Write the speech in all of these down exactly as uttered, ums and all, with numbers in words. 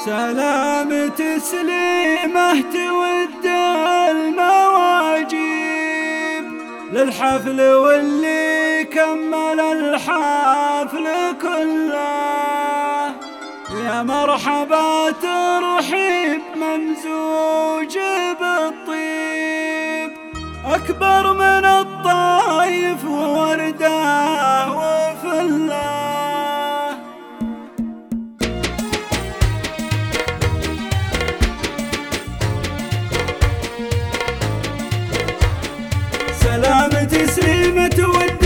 سلام تسليمه تود المواجيب للحفل واللي كمل الحفل كله. يا مرحبا ترحيب ممزوج بالطيب أكبر من الطايف ووردة وفله. سلام تسليمة ود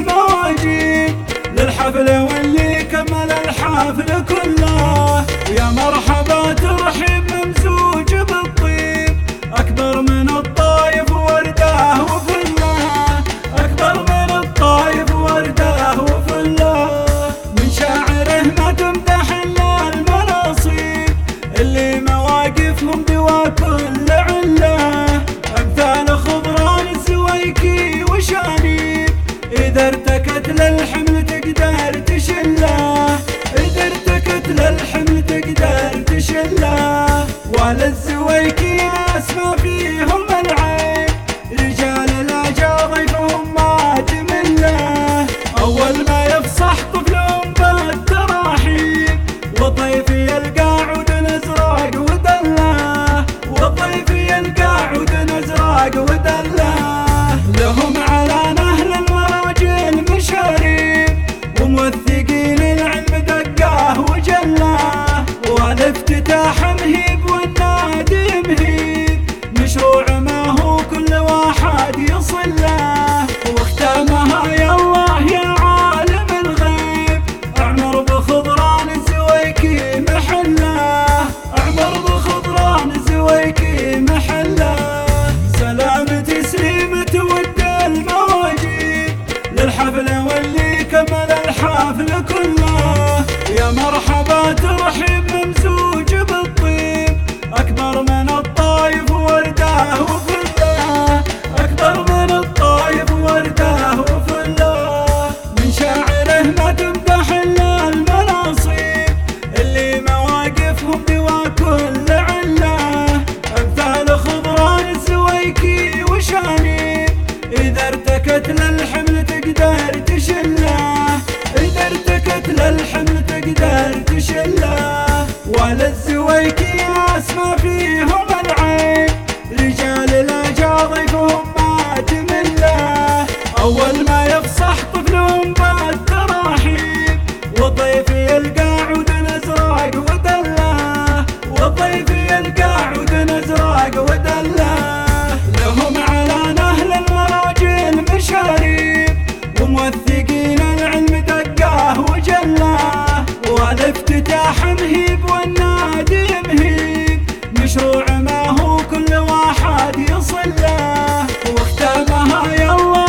المواجيب للحفل واللي كمل الحفل كله. يا مرحبا ترحيب ممزوج بالطيب أكبر من الطايف ورداه وفله. أكبر من الطايف ورداه وفله. من شاعره ما تمدح إلا المناصيب اللي مواقفهم دوا كل علة. أمثال خضران الزويكي وشانيب إذا ارتكت للحمل تقدر تشله. إذا ارتكت للحمل تقدر تشله. ولا الزويكي ناس ما فيهم العيب رجال الأجا ضيفهم ما تمله. أول ما يفصح طفلهم بالتراحيب والضيف يلقى عود الأزرق ودله. والضيف يلقى عود الأزرق ودله. لهم على نهل المراجل مشاريب وموثقين العلم دقاه وجله. والافتتاح مهيب والنادي مهيب مشروع ما هو كل واحد يصله. واختامها يا الله يا عالم الغيب اعمر بخضران الزويكي محله. اعمر بخضران الزويكي محله. سلام تسليمة ود المواجيب للحفل واللي كمل الحفل كله. يا مرحبا ترحيب ممزوج بالطيب أكبر من الطايف ورداه وفله. أكبر من الطايف ورداه وفله. من شاعره ما تمدح إلا المناصيب اللي مواقفهم دوا كل علة. أمثال خضران الزويكي وشانيب إذا ارتكت للحمل تقدر تشله. إذا ارتكت للحمل تقدر تشله. ولا الزويكي ناس ما فيهم العيب رجال الأجا ضيفهم ما تمله. أول ما يفصح طفلهم بالتراحيب والضيف يلقى عود الأزرق ودله. والضيف يلقى عود الأزرق ودله. لهم على نهل المراجل مشاريب وموثقين العلم دقاه وجله. والافتتاح مهيب والنادي مهيب مشروع ما هو كل واحد يصله. واختامها يا الله